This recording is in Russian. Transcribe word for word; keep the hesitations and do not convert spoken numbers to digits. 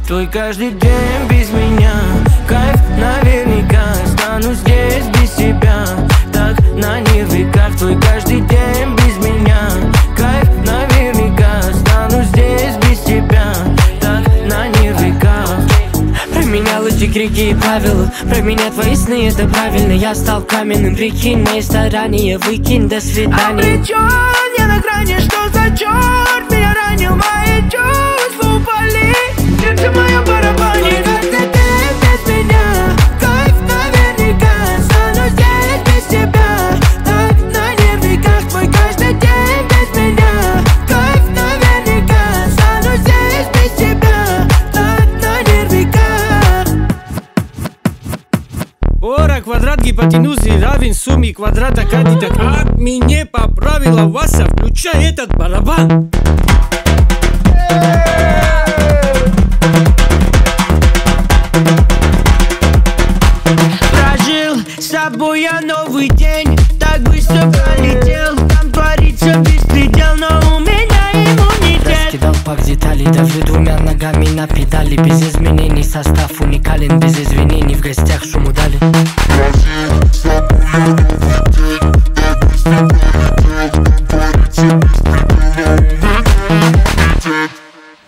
Твой каждый день без меня. Кайф наверняка. Останусь здесь без тебя. Так на нервиках. Твой каждый день без меня. Кайф наверняка. Останусь здесь без тебя. Так на нервиках. Променял эти крики и правила. Про меня твои сны, это правильно. Я стал каменным, прикинь. Мои старания выкинь, до свидания. Обречен, я на грани, что за черт? Меня ранил, мои чувства упали. Сердце мое барабанит. Каждый день без меня. Кайф наверняка. Останусь здесь без тебя. Так на нервиках. Твой каждый день без меня. Кайф наверняка. Останусь здесь без тебя. Так на нервиках. Ора квадрат гипотенузы равен сумме квадрата катеток. А мне поправила Вася, включай этот барабан. Прожил с собой я новый день. Так быстро пролетел. Там творится беспредел, но у меня иммунитет. Раскидал пак деталей, давлю двумя ногами на педали. Без изменений, состав уникален. Без извинений, в гостях шуму дали.